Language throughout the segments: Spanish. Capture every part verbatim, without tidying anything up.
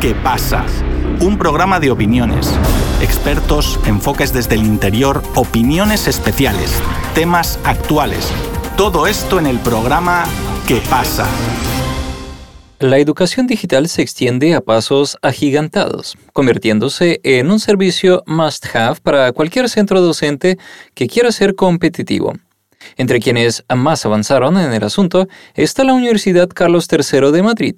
¿Qué pasa? Un programa de opiniones, expertos, enfoques desde el interior, opiniones especiales, temas actuales. Todo esto en el programa ¿Qué pasa? La educación digital se extiende a pasos agigantados, convirtiéndose en un servicio must-have para cualquier centro docente que quiera ser competitivo. Entre quienes más avanzaron en el asunto está la Universidad Carlos tercero de Madrid.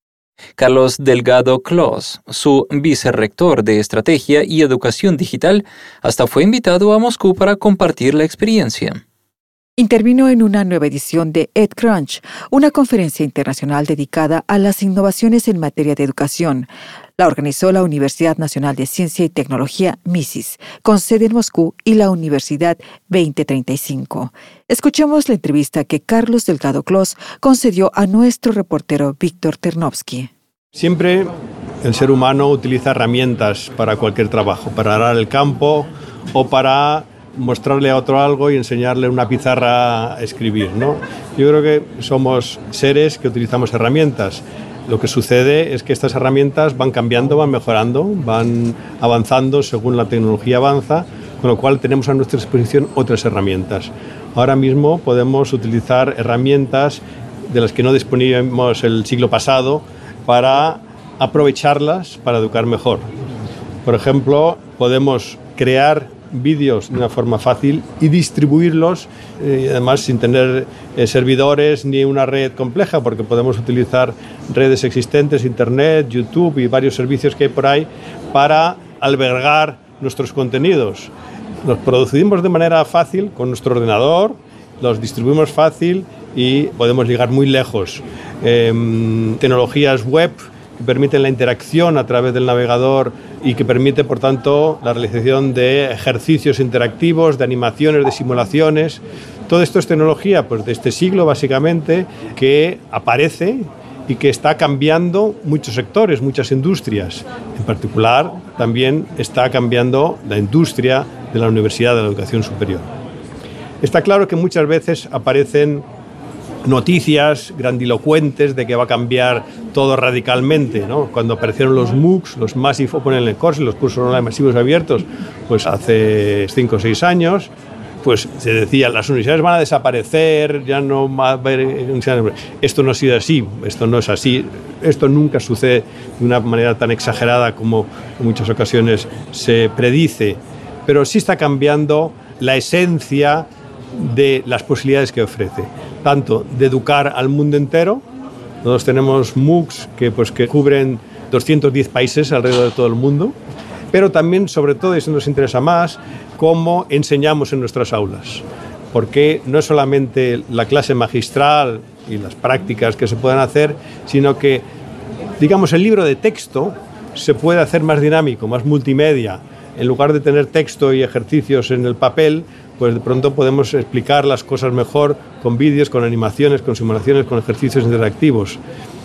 Carlos Delgado Clos, su vicerrector de Estrategia y Educación Digital, hasta fue invitado a Moscú para compartir la experiencia. Intervino en una nueva edición de EdCrunch, una conferencia internacional dedicada a las innovaciones en materia de educación. La organizó la Universidad Nacional de Ciencia y Tecnología, MISIS, con sede en Moscú, y la Universidad veinte treinta y cinco. Escuchemos la entrevista que Carlos Delgado Clos concedió a nuestro reportero Víctor Ternovsky. Siempre el ser humano utiliza herramientas para cualquier trabajo, para arar el campo o para mostrarle a otro algo y enseñarle una pizarra a escribir, ¿no? Yo creo que somos seres que utilizamos herramientas. Lo que sucede es que estas herramientas van cambiando, van mejorando, van avanzando según la tecnología avanza, con lo cual tenemos a nuestra disposición otras herramientas. Ahora mismo podemos utilizar herramientas de las que no disponíamos el siglo pasado para aprovecharlas para educar mejor. Por ejemplo, podemos crear vídeos de una forma fácil y distribuirlos, eh, además sin tener eh, servidores ni una red compleja, porque podemos utilizar redes existentes, Internet, YouTube y varios servicios que hay por ahí para albergar nuestros contenidos. Los producimos de manera fácil con nuestro ordenador, los distribuimos fácil y podemos llegar muy lejos. Eh, tecnologías web que permiten la interacción a través del navegador y que permite, por tanto, la realización de ejercicios interactivos, de animaciones, de simulaciones. Todo esto es tecnología pues, de este siglo, básicamente, que aparece y que está cambiando muchos sectores, muchas industrias. En particular, también está cambiando la industria de la universidad, de la educación superior. Está claro que muchas veces aparecen noticias grandilocuentes de que va a cambiar todo radicalmente, ¿no? Cuando aparecieron los MOOCs, los Massive Open Online Courses, los cursos online masivos abiertos, pues hace cinco o seis años, pues se decía, las universidades van a desaparecer, ya no va a haber... Esto no ha sido así, esto no es así, esto nunca sucede de una manera tan exagerada como en muchas ocasiones se predice, pero sí está cambiando la esencia de las posibilidades que ofrece, tanto de educar al mundo entero. Nosotros tenemos MOOCs que, pues, que cubren doscientos diez países alrededor de todo el mundo, pero también, sobre todo, y eso nos interesa más, cómo enseñamos en nuestras aulas, porque no es solamente la clase magistral y las prácticas que se pueden hacer, sino que, digamos, el libro de texto se puede hacer más dinámico, más multimedia. En lugar de tener texto y ejercicios en el papel, pues de pronto podemos explicar las cosas mejor con vídeos, con animaciones, con simulaciones, con ejercicios interactivos.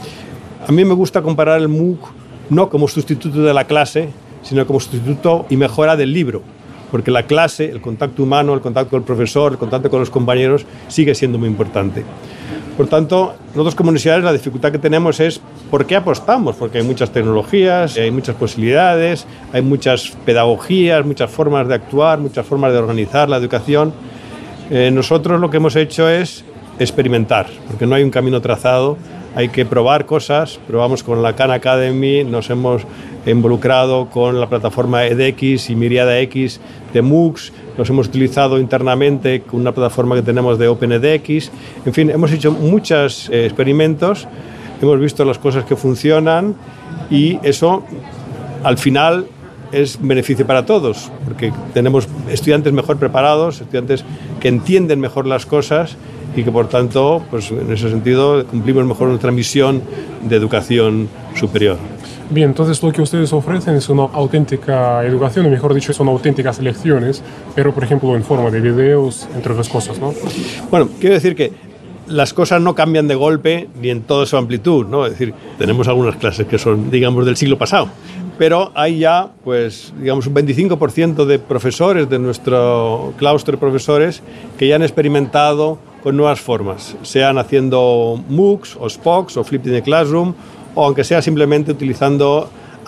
A mí me gusta comparar el MOOC no como sustituto de la clase, sino como sustituto y mejora del libro, porque la clase, el contacto humano, el contacto con el profesor, el contacto con los compañeros, sigue siendo muy importante. Por tanto, nosotros como universidades la dificultad que tenemos es ¿por qué apostamos? Porque hay muchas tecnologías, hay muchas posibilidades, hay muchas pedagogías, muchas formas de actuar, muchas formas de organizar la educación. Eh, nosotros lo que hemos hecho es experimentar, porque no hay un camino trazado, hay que probar cosas. Probamos con la Khan Academy, nos hemos involucrado con la plataforma edX y Miriada X de MOOCs, nos hemos utilizado internamente con una plataforma que tenemos de OpenEdX. En fin, hemos hecho muchos eh, experimentos, hemos visto las cosas que funcionan y eso al final es beneficio para todos, porque tenemos estudiantes mejor preparados, estudiantes que entienden mejor las cosas y que, por tanto, pues en ese sentido cumplimos mejor nuestra misión de educación superior. Bien, entonces lo que ustedes ofrecen es una auténtica educación, o mejor dicho, son auténticas lecciones, pero, por ejemplo, en forma de videos, entre otras cosas, ¿no? Bueno, quiero decir que las cosas no cambian de golpe ni en toda su amplitud, ¿no? Es decir, tenemos algunas clases que son, digamos, del siglo pasado, pero hay ya, pues, digamos, un veinticinco por ciento de profesores de nuestro claustro de profesores que ya han experimentado con nuevas formas, sean haciendo MOOCs o SPOCs o Flipped in the Classroom, o aunque sea simplemente utilizando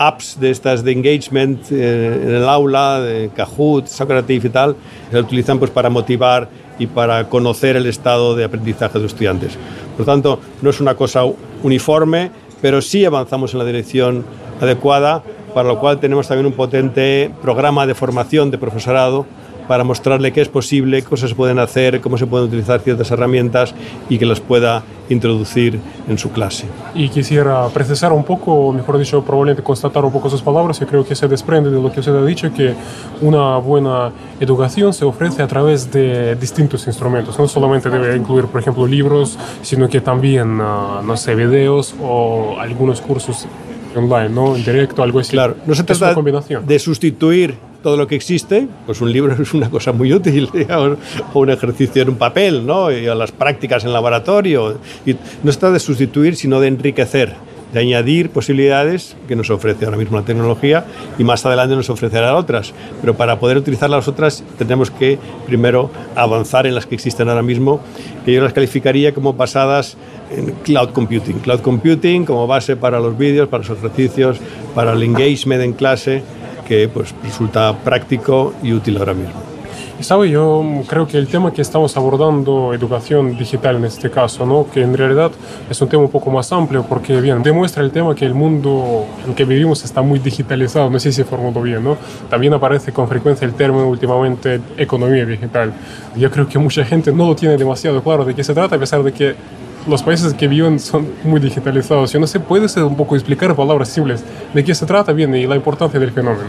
apps de estas de engagement eh, en el aula, de Kahoot, Socrative y tal, se utilizan pues para motivar y para conocer el estado de aprendizaje de los estudiantes. Por lo tanto, no es una cosa uniforme, pero sí avanzamos en la dirección adecuada, para lo cual tenemos también un potente programa de formación de profesorado para mostrarle qué es posible, qué cosas se pueden hacer, cómo se pueden utilizar ciertas herramientas y que las pueda introducir en su clase. Y quisiera precisar un poco, mejor dicho, probablemente constatar un poco sus palabras. Yo creo que se desprende de lo que usted ha dicho, que una buena educación se ofrece a través de distintos instrumentos. No solamente debe incluir, por ejemplo, libros, sino que también, uh, no sé, videos o algunos cursos online, ¿no? En directo, algo así. Claro, no se trata de sustituir todo lo que existe, pues un libro es una cosa muy útil, digamos, o un ejercicio en un papel, ¿no? Y a las prácticas en laboratorio. Y no se trata de sustituir, sino de enriquecer, de añadir posibilidades que nos ofrece ahora mismo la tecnología y más adelante nos ofrecerá otras. Pero para poder utilizar las otras tenemos que primero avanzar en las que existen ahora mismo, que yo las calificaría como basadas en cloud computing. Cloud computing como base para los vídeos, para los ejercicios, para el engagement en clase, que pues resulta práctico y útil ahora mismo. Y sabe, yo creo que el tema que estamos abordando, educación digital en este caso, ¿no? Que en realidad es un tema un poco más amplio porque, bien, demuestra el tema que el mundo en que vivimos está muy digitalizado, no sé si formulo bien, ¿no? También aparece con frecuencia el término últimamente economía digital. Yo creo que mucha gente no lo tiene demasiado claro de qué se trata, a pesar de que los países que viven son muy digitalizados. Yo no sé, ¿puede ser un poco explicar en palabras simples de qué se trata bien y la importancia del fenómeno?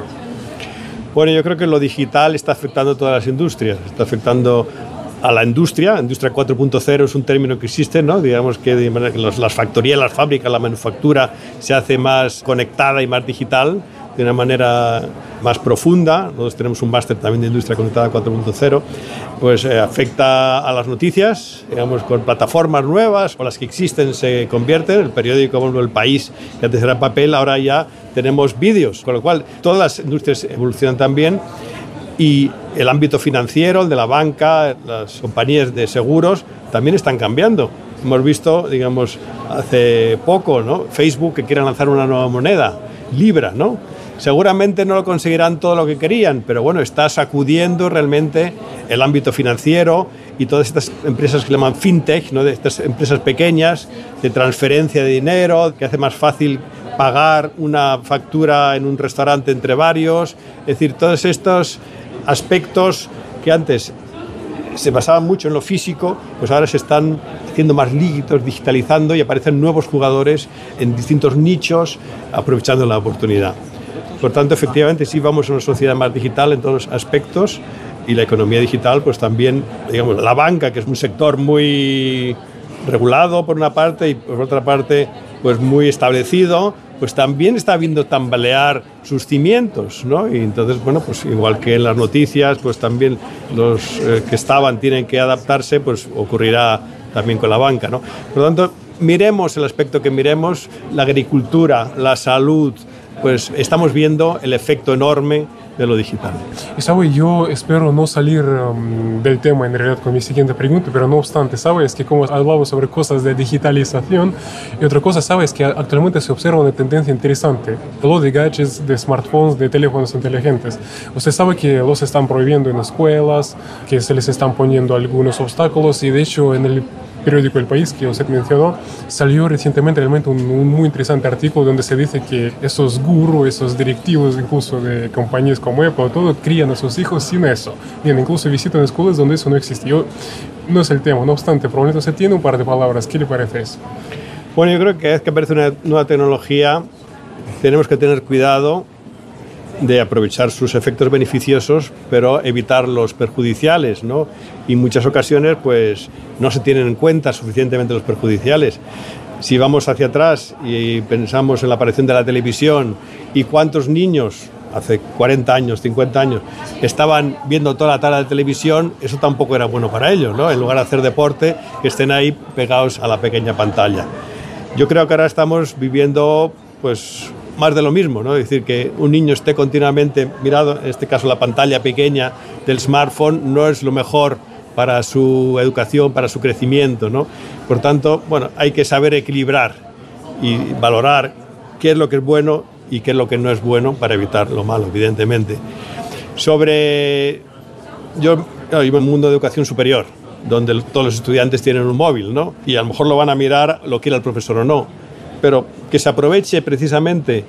Bueno, yo creo que lo digital está afectando a todas las industrias. Está afectando a la industria. Industria cuatro punto cero es un término que existe, ¿no? Digamos que las factorías, las fábricas, la manufactura se hace más conectada y más digital, de una manera más profunda. Nosotros tenemos un máster también de Industria Conectada cuatro punto cero. Pues eh, afecta a las noticias, digamos, con plataformas nuevas o las que existen se convierten. El periódico, como El País, que antes era papel, ahora ya tenemos vídeos, con lo cual todas las industrias evolucionan también. Y el ámbito financiero, el de la banca, las compañías de seguros, también están cambiando. Hemos visto, digamos, hace poco, ¿no? Facebook que quiere lanzar una nueva moneda, Libra, ¿no? Seguramente no lo conseguirán todo lo que querían, pero bueno, está sacudiendo realmente el ámbito financiero y todas estas empresas que se llaman fintech, ¿no? De estas empresas pequeñas de transferencia de dinero, que hace más fácil pagar una factura en un restaurante entre varios. Es decir, todos estos aspectos que antes se basaban mucho en lo físico, pues ahora se están haciendo más líquidos, digitalizando y aparecen nuevos jugadores en distintos nichos aprovechando la oportunidad. Por tanto, efectivamente, sí vamos a una sociedad más digital en todos los aspectos y la economía digital, pues también, digamos, la banca, que es un sector muy regulado por una parte y por otra parte, pues muy establecido, pues también está viendo tambalear sus cimientos, ¿no? Y entonces, bueno, pues igual que en las noticias, pues también los eh, que estaban tienen que adaptarse, pues ocurrirá también con la banca, ¿no? Por lo tanto, miremos el aspecto que miremos, la agricultura, la salud, pues estamos viendo el efecto enorme de lo digital. Y sabe, yo espero no salir um, del tema en realidad con mi siguiente pregunta, pero no obstante, sabes que como hablamos sobre cosas de digitalización y otra cosa, sabes que actualmente se observa una tendencia interesante, lo de gadgets, de smartphones, de teléfonos inteligentes. Usted sabe que los están prohibiendo en escuelas, que se les están poniendo algunos obstáculos y de hecho en el periódico El País, que usted mencionó, salió recientemente realmente un, un muy interesante artículo donde se dice que esos gurús, esos directivos incluso de compañías como Apple, todo crían a sus hijos sin eso. Bien, incluso visitan escuelas donde eso no existió. No es el tema, no obstante, probablemente se tiene un par de palabras. ¿Qué le parece eso? Bueno, yo creo que cada vez que aparece una nueva tecnología tenemos que tener cuidado de aprovechar sus efectos beneficiosos, pero evitar los perjudiciales, ¿no? Y en muchas ocasiones, pues, no se tienen en cuenta suficientemente los perjudiciales. Si vamos hacia atrás y pensamos en la aparición de la televisión y cuántos niños hace cuarenta años, cincuenta años, estaban viendo toda la tarde de televisión, eso tampoco era bueno para ellos, ¿no? En lugar de hacer deporte, que estén ahí pegados a la pequeña pantalla. Yo creo que ahora estamos viviendo, pues, más de lo mismo, ¿no? Es decir, que un niño esté continuamente mirando, en este caso la pantalla pequeña del smartphone, no es lo mejor para su educación, para su crecimiento, ¿no? Por tanto, bueno, hay que saber equilibrar y valorar qué es lo que es bueno y qué es lo que no es bueno para evitar lo malo, evidentemente. Sobre... Yo, yo vivo en un mundo de educación superior, donde todos los estudiantes tienen un móvil, ¿no? Y a lo mejor lo van a mirar lo quiera el profesor o no, pero que se aproveche precisamente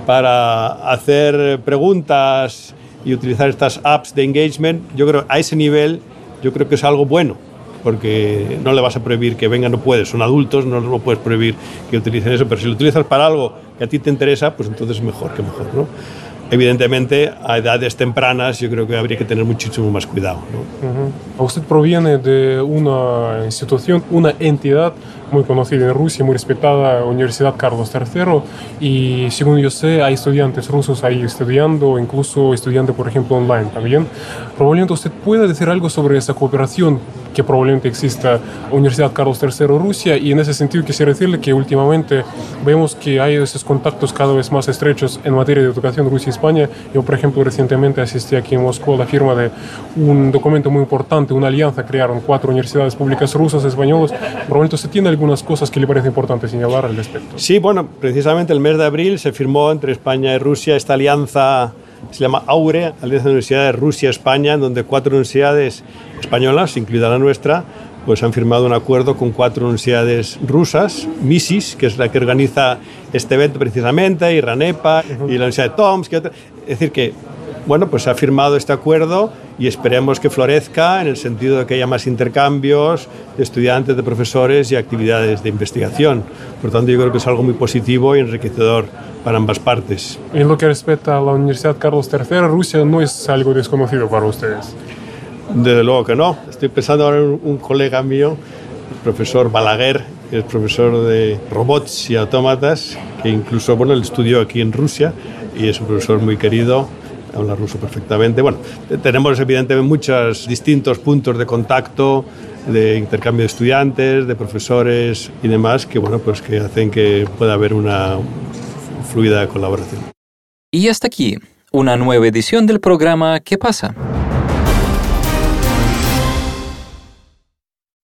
para hacer preguntas y utilizar estas apps de engagement, yo creo a ese nivel, yo creo que es algo bueno, porque no le vas a prohibir que vengan, no puedes, son adultos, no, no puedes prohibir que utilicen eso, pero si lo utilizas para algo que a ti te interesa, pues entonces mejor que mejor, ¿no? Evidentemente, a edades tempranas yo creo que habría que tener muchísimo más cuidado, ¿no? Uh-huh. Usted proviene de una institución, una entidad muy conocida en Rusia, muy respetada, Universidad Carlos tercero, y según yo sé, hay estudiantes rusos ahí estudiando, incluso estudiando, por ejemplo, online también. Probablemente usted pueda decir algo sobre esa cooperación que probablemente exista Universidad Carlos tercero Rusia, y en ese sentido quisiera decirle que últimamente vemos que hay esos contactos cada vez más estrechos en materia de educación Rusia y España. Yo, por ejemplo, recientemente asistí aquí en Moscú a la firma de un documento muy importante, una alianza, crearon cuatro universidades públicas rusas, españolas. Probablemente usted tiene algunas cosas que le parece importante señalar al respecto. Sí, bueno, precisamente el mes de abril se firmó entre España y Rusia esta alianza, se llama AURE, Alianza de Universidades Rusia-España, en donde cuatro universidades españolas, incluida la nuestra, pues han firmado un acuerdo con cuatro universidades rusas, MISIS, que es la que organiza este evento precisamente, y RANEPA, uh-huh. y la Universidad de Tomsk, es decir que, bueno, pues se ha firmado este acuerdo y esperemos que florezca en el sentido de que haya más intercambios de estudiantes, de profesores y actividades de investigación. Por tanto, yo creo que es algo muy positivo y enriquecedor para ambas partes. En lo que respecta a la Universidad Carlos tercero, Rusia no es algo desconocido para ustedes. Desde luego que no. Estoy pensando ahora en un colega mío, el profesor Balaguer, que es profesor de robots y autómatas, que incluso, bueno, él estudió aquí en Rusia y es un profesor muy querido, habla ruso perfectamente. Bueno, tenemos evidentemente muchos distintos puntos de contacto, de intercambio de estudiantes, de profesores y demás, que, bueno, pues que hacen que pueda haber una fluida colaboración. Y hasta aquí, una nueva edición del programa ¿Qué pasa?